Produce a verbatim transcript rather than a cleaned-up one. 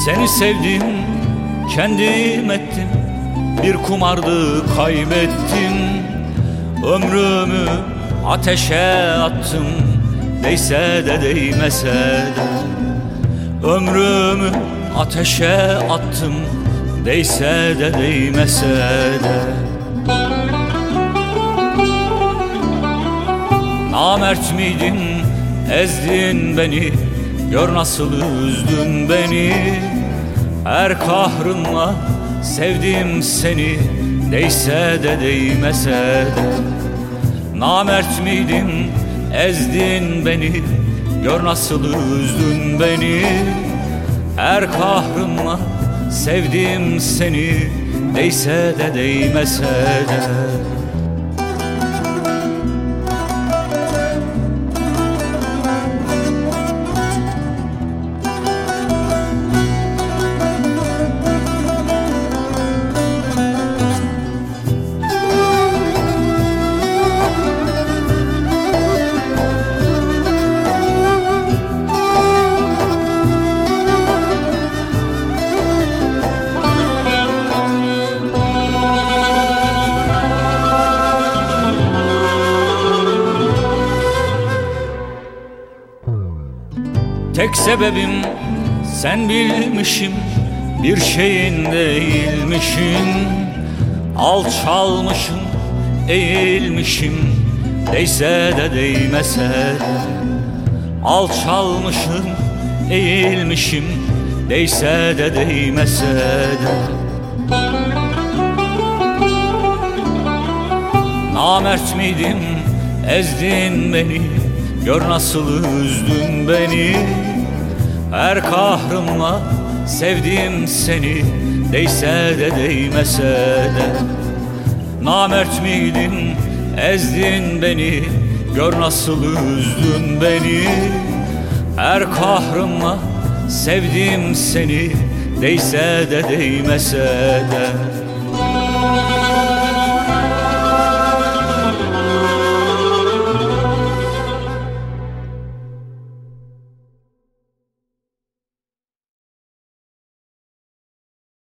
Seni sevdim, kendim ettim, bir kumardı kaybettim. Ömrümü ateşe attım, değse de değmese de. Ömrümü ateşe attım, değse de değmese de. Namert miydin, ezdin beni, gör nasıl üzdün beni. Her kahrınla sevdim seni, değse de değmese de. Namert miydim, ezdin beni, gör nasıl üzdün beni. Her kahrınla sevdim seni, değse de değmese de. Tek sebebim sen bilmişim, bir şeyin değilmişim. Alçalmışım, eğilmişim, değse de değmese de. Alçalmışım, eğilmişim, değse de değmese de. Namert miydim, ezdin beni, gör nasıl üzdün beni. Her kahrımla sevdim seni, değse de değmese de. Namert miydin, ezdin beni, gör nasıl üzdün beni. Her kahrımla sevdim seni, değse de değmese de.